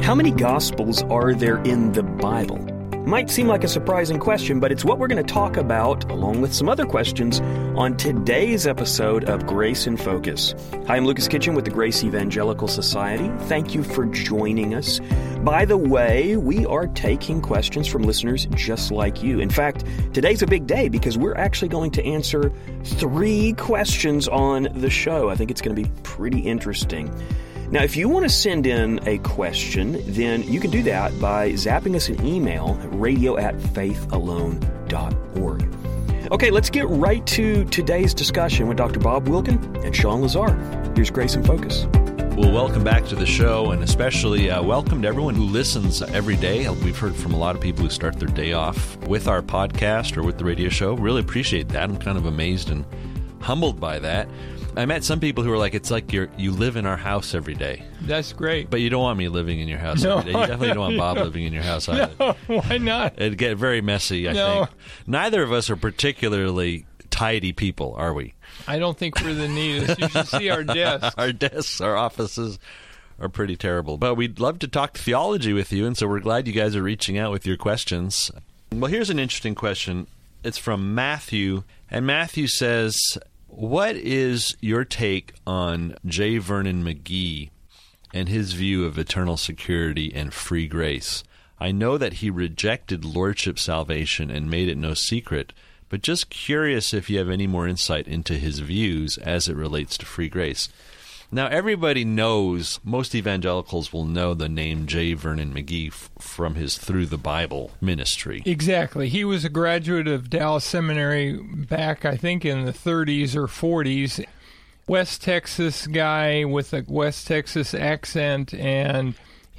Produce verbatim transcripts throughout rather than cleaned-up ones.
How many Gospels are there in the Bible? Might seem like a surprising question, but it's what we're going to talk about, along with some other questions, on today's episode of Grace in Focus. Hi, I'm Lucas Kitchen with the Grace Evangelical Society. Thank you for joining us. By the way, we are taking questions from listeners just like you. In fact, today's a big day because we're actually going to answer three questions on the show. I think it's going to be pretty interesting. Now, if you want to send in a question, then you can do that by zapping us an email at radio at faith alone dot org. Okay, let's get right to today's discussion with Doctor Bob Wilkin and Sean Lazar. Here's Grace in Focus. Well, welcome back to the show, and especially uh, welcome to everyone who listens every day. We've heard from a lot of people who start their day off with our podcast or with the radio show. Really appreciate that. I'm kind of amazed and humbled by that. I met some people who were like, it's like you're, you live in our house every day. That's great. But you don't want me living in your house no, every day. You definitely don't want Bob no, living in your house either. No, why not? It'd get very messy, I no. think. Neither of us are particularly tidy people, are we? I don't think we're the neatest. You should see our desks. Our desks, our offices are pretty terrible. But we'd love to talk theology with you, and so we're glad you guys are reaching out with your questions. Well, here's an interesting question. It's from Matthew, and Matthew says, what is your take on J. Vernon McGee and his view of eternal security and free grace? I know that he rejected lordship salvation and made it no secret, but just curious if you have any more insight into his views as it relates to free grace. Now, everybody knows, most evangelicals will know the name J. Vernon McGee f- from his Through the Bible ministry. Exactly. He was a graduate of Dallas Seminary back, I think, in the thirties or forties. West Texas guy with a West Texas accent, and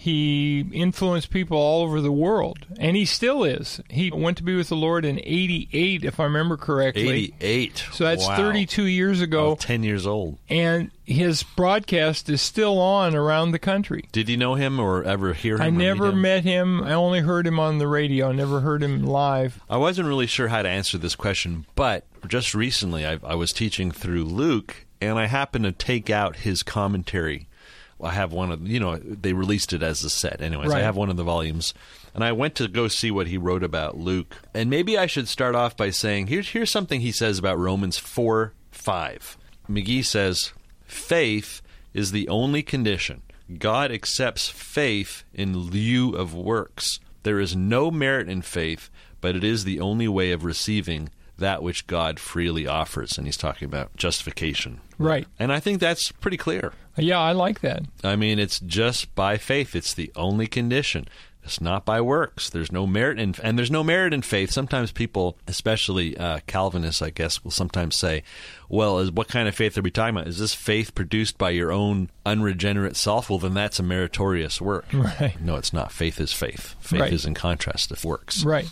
he influenced people all over the world, and he still is. He went to be with the Lord in eighty-eight, if I remember correctly. eighty-eight. So that's wow. thirty-two years ago. Oh, ten years old. And his broadcast is still on around the country. Did you know him or ever hear him? I never him? met him. I only heard him on the radio. I never heard him live. I wasn't really sure how to answer this question, but just recently I, I was teaching through Luke, and I happened to take out his commentary. I have one of, you know, they released it as a set. Anyways, right. I have one of the volumes. And I went to go see what he wrote about Luke. And maybe I should start off by saying, here's, here's something he says about Romans four five. McGee says, faith is the only condition. God accepts faith in lieu of works. There is no merit in faith, but it is the only way of receiving that which God freely offers. And he's talking about justification. Right. And I think that's pretty clear. Yeah, I like that. I mean, it's just by faith. It's the only condition. It's not by works. There's no merit in, and there's no merit in faith. Sometimes people, especially uh, Calvinists, I guess, will sometimes say, well, is, what kind of faith are we talking about? Is this faith produced by your own unregenerate self? Well, then that's a meritorious work. Right. No, it's not. Faith is faith. Faith right. is in contrast to works. Right.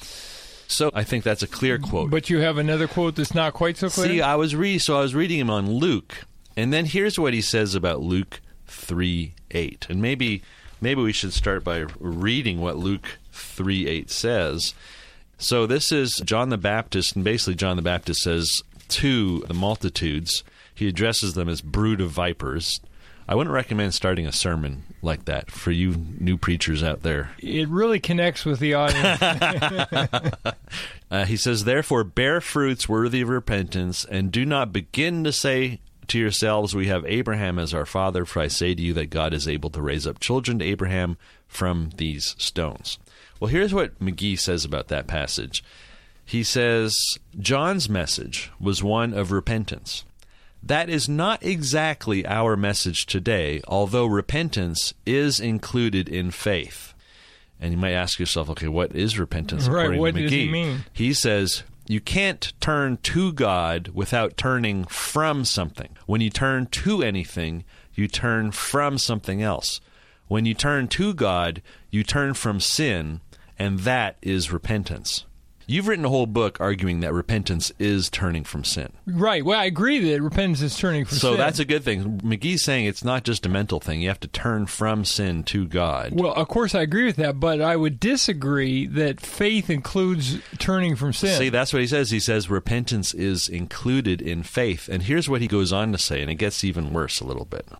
So I think that's a clear quote. But you have another quote that's not quite so clear? See, I was re- so I was reading him on Luke, and then here's what he says about Luke three eight. And maybe maybe we should start by reading what Luke three eight says. So this is John the Baptist, and basically John the Baptist says to the multitudes, he addresses them as brood of vipers. I wouldn't recommend starting a sermon like that for you new preachers out there. It really connects with the audience. uh, he says, therefore, bear fruits worthy of repentance, and do not begin to say to yourselves, we have Abraham as our father, for I say to you that God is able to raise up children to Abraham from these stones. Well, here's what McGee says about that passage. He says, John's message was one of repentance. That is not exactly our message today, although repentance is included in faith. And you might ask yourself, okay, what is repentance right, according what to McGee? does he mean? He says, you can't turn to God without turning from something. When you turn to anything, you turn from something else. When you turn to God, you turn from sin, and that is repentance. You've written a whole book arguing that repentance is turning from sin. Right. Well, I agree that repentance is turning from so sin. So that's a good thing. McGee's saying it's not just a mental thing. You have to turn from sin to God. Well, of course, I agree with that, but I would disagree that faith includes turning from sin. See, that's what he says. He says repentance is included in faith. And here's what he goes on to say, and it gets even worse a little bit.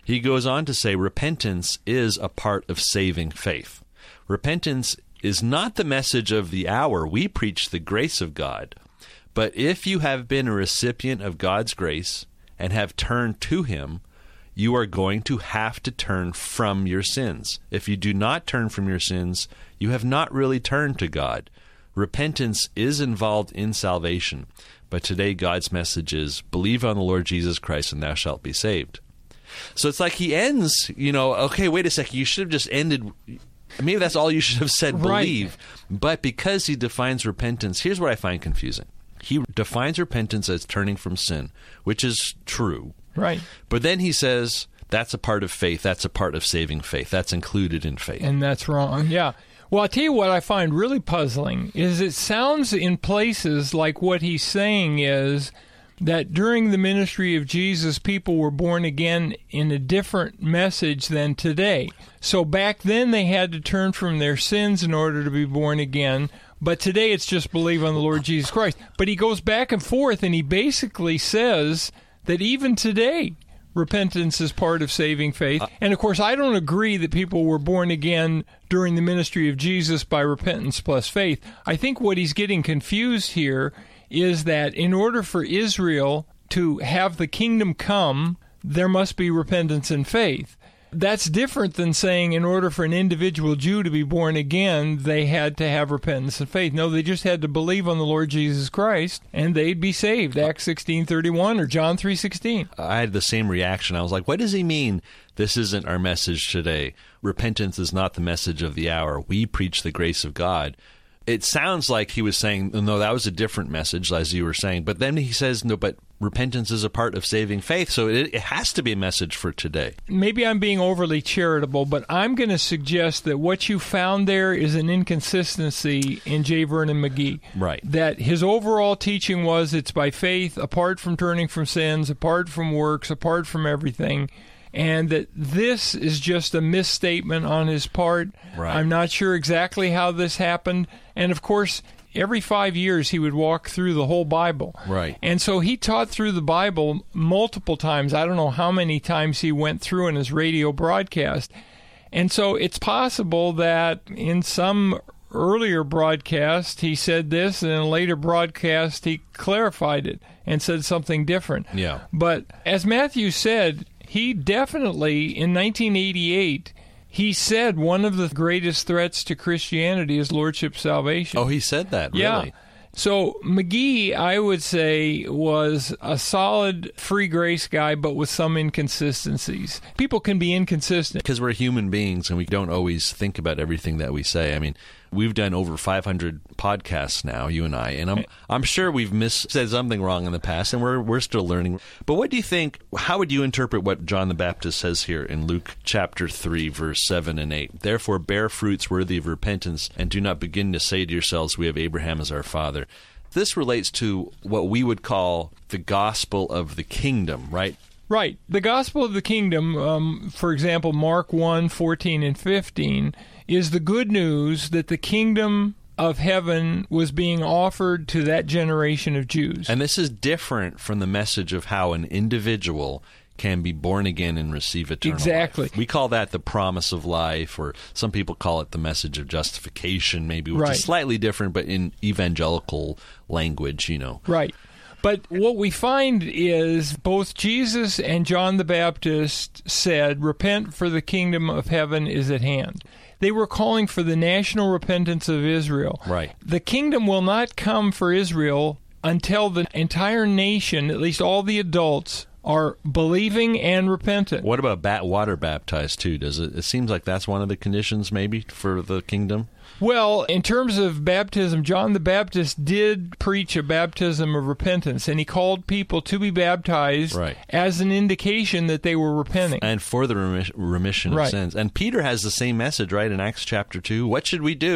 He goes on to say repentance is a part of saving faith. Repentance is not the message of the hour. We preach the grace of God. But if you have been a recipient of God's grace and have turned to Him, you are going to have to turn from your sins. If you do not turn from your sins, you have not really turned to God. Repentance is involved in salvation. But today God's message is, believe on the Lord Jesus Christ and thou shalt be saved. So it's like he ends, you know, okay, wait a second, you should have just ended, maybe that's all you should have said, believe. Right. But because he defines repentance, here's what I find confusing. He defines repentance as turning from sin, which is true. Right. But then he says that's a part of faith, that's a part of saving faith, that's included in faith. And that's wrong, yeah. Well, I'll tell you what I find really puzzling is it sounds in places like what he's saying is that during the ministry of Jesus, people were born again in a different message than today. So back then they had to turn from their sins in order to be born again, but today it's just believe on the Lord Jesus Christ. But he goes back and forth, and he basically says that even today, repentance is part of saving faith. And, of course, I don't agree that people were born again during the ministry of Jesus by repentance plus faith. I think what he's getting confused here is that in order for Israel to have the kingdom come, there must be repentance and faith. That's different than saying in order for an individual Jew to be born again, they had to have repentance and faith. No, they just had to believe on the Lord Jesus Christ, and they'd be saved. Acts sixteen thirty-one or John three sixteen. I had the same reaction. I was like, what does he mean? This isn't our message today. Repentance is not the message of the hour. We preach the grace of God. It sounds like he was saying, no, that was a different message, as you were saying. But then he says, no, but repentance is a part of saving faith, so it, it has to be a message for today. Maybe I'm being overly charitable, but I'm going to suggest that what you found there is an inconsistency in J. Vernon McGee. Right. That his overall teaching was it's by faith, apart from turning from sins, apart from works, apart from everything. And that this is just a misstatement on his part. Right. I'm not sure exactly how this happened. And, of course, every five years he would walk through the whole Bible. Right. And so he taught through the Bible multiple times. I don't know how many times he went through in his radio broadcast. And so it's possible that in some earlier broadcast he said this, and in a later broadcast he clarified it and said something different. Yeah. But as Matthew said, he definitely, in nineteen eighty-eight, he said one of the greatest threats to Christianity is lordship salvation. Oh, he said that, really? Yeah. So McGee, I would say, was a solid free grace guy, but with some inconsistencies. People can be inconsistent. Because we're human beings and we don't always think about everything that we say. I mean, we've done over five hundred podcasts now, you and I, and I'm I'm sure we've mis- said something wrong in the past, and we're we're still learning. But what do you think, how would you interpret what John the Baptist says here in Luke chapter three, verse seven and eight? Therefore bear fruits worthy of repentance, and do not begin to say to yourselves, we have Abraham as our father. This relates to what we would call the gospel of the kingdom, right? Right. The gospel of the kingdom, um, for example, Mark one, fourteen and fifteen, is the good news that the kingdom of heaven was being offered to that generation of Jews. And this is different from the message of how an individual can be born again and receive eternal exactly. life. We call that the promise of life, or some people call it the message of justification, maybe, which right. is slightly different, but in evangelical language, you know. Right. But what we find is both Jesus and John the Baptist said, repent, for the kingdom of heaven is at hand. They were calling for the national repentance of Israel. Right. The kingdom will not come for Israel until the entire nation, at least all the adults, are believing and repentant. What about bat- water baptized, too? Does it, it seems like that's one of the conditions, maybe, for the kingdom? Well, in terms of baptism, John the Baptist did preach a baptism of repentance, and he called people to be baptized right. as an indication that they were repenting. And for the remis- remission of right. sins. And Peter has the same message, right, in Acts chapter two. What should we do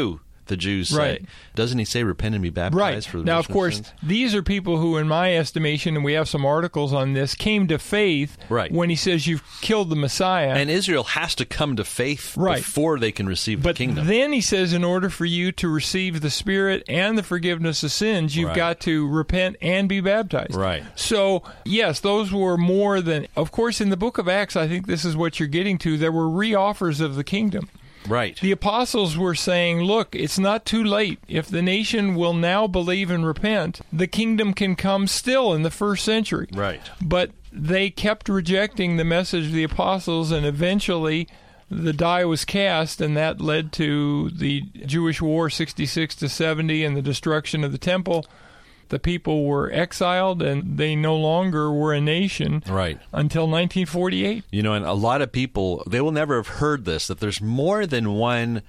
the Jews Right. say. Doesn't he say repent and be baptized Right. for the Now, of remission course, sins? these are people who, in my estimation, and we have some articles on this, came to faith Right. when he says you've killed the Messiah. And Israel has to come to faith Right. before they can receive But the kingdom. then he says, in order for you to receive the Spirit and the forgiveness of sins, you've Right. got to repent and be baptized. Right. So, yes, those were more than... Of course, in the book of Acts, I think this is what you're getting to. There were re-offers of the kingdom. Right. The apostles were saying, look, it's not too late. If the nation will now believe and repent, the kingdom can come still in the first century. Right. But they kept rejecting the message of the apostles, and eventually the die was cast, and that led to the Jewish War sixty-six to seventy and the destruction of the temple. The people were exiled, and they no longer were a nation Right. until nineteen forty-eight. You know, and a lot of people, they will never have heard this, that there's more than one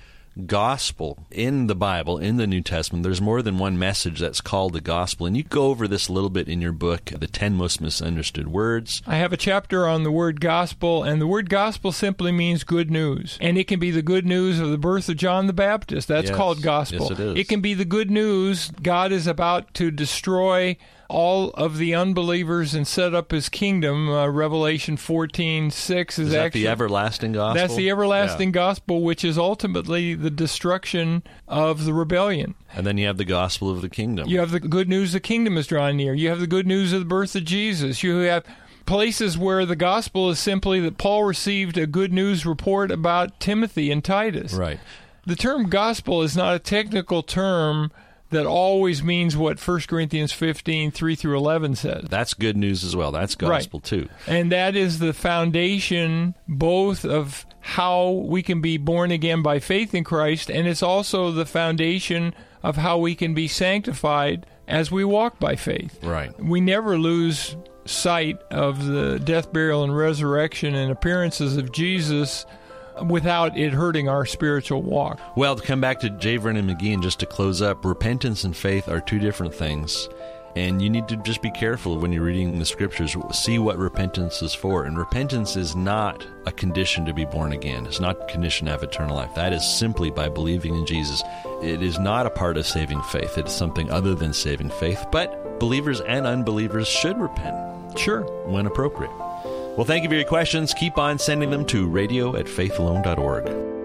gospel in the Bible, in the New Testament. There's more than one message that's called the gospel. And you go over this a little bit in your book, The ten Most Misunderstood Words. I have a chapter on the word gospel, and the word gospel simply means good news. And it can be the good news of the birth of John the Baptist. That's Yes. called gospel. Yes, it is. It can be the good news God is about to destroy all of the unbelievers and set up his kingdom. Uh, Revelation fourteen six is, Is that actually... the everlasting gospel? That's the everlasting Yeah. gospel, which is ultimately the destruction of the rebellion. And then you have the gospel of the kingdom. You have the good news the kingdom is drawing near. You have the good news of the birth of Jesus. You have places where the gospel is simply that Paul received a good news report about Timothy and Titus. Right. The term gospel is not a technical term that always means what First Corinthians fifteen, three through eleven says. That's good news as well. That's gospel Right. too. And that is the foundation both of how we can be born again by faith in Christ, and it's also the foundation of how we can be sanctified as we walk by faith. Right. We never lose sight of the death, burial, and resurrection and appearances of Jesus without it hurting our spiritual walk. Well, to come back to J. Vernon McGee and just to close up, repentance and faith are two different things. And you need to just be careful when you're reading the scriptures. See what repentance is for. And repentance is not a condition to be born again. It's not a condition to have eternal life. That is simply by believing in Jesus. It is not a part of saving faith. It is something other than saving faith. But believers and unbelievers should repent. Sure. When appropriate. Well, thank you for your questions. Keep on sending them to radio at faith alone dot org.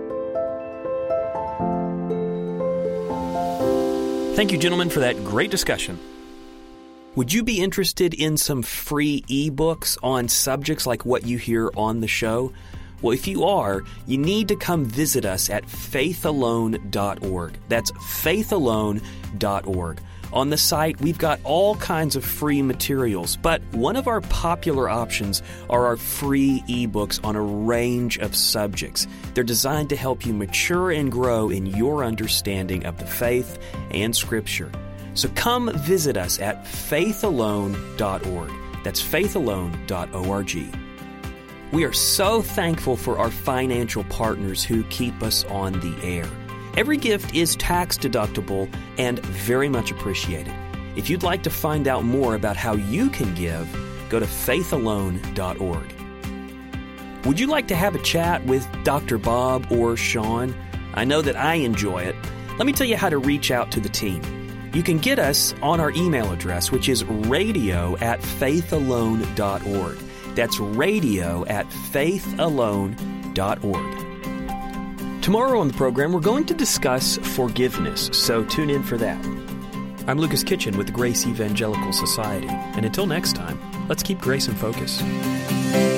Thank you, gentlemen, for that great discussion. Would you be interested in some free ebooks on subjects like what you hear on the show? Well, if you are, you need to come visit us at faith alone dot org. That's faith alone dot org. On the site, we've got all kinds of free materials, but one of our popular options are our free ebooks on a range of subjects. They're designed to help you mature and grow in your understanding of the faith and Scripture. So come visit us at faith alone dot org. That's faith alone dot org. We are so thankful for our financial partners who keep us on the air. Every gift is tax deductible and very much appreciated. If you'd like to find out more about how you can give, go to faith alone dot org. Would you like to have a chat with Doctor Bob or Sean? I know that I enjoy it. Let me tell you how to reach out to the team. You can get us on our email address, which is radio at faith alone dot org. That's radio at faith alone dot org. Tomorrow on the program, we're going to discuss forgiveness, so tune in for that. I'm Lucas Kitchen with the Grace Evangelical Society, and until next time, let's keep grace in focus.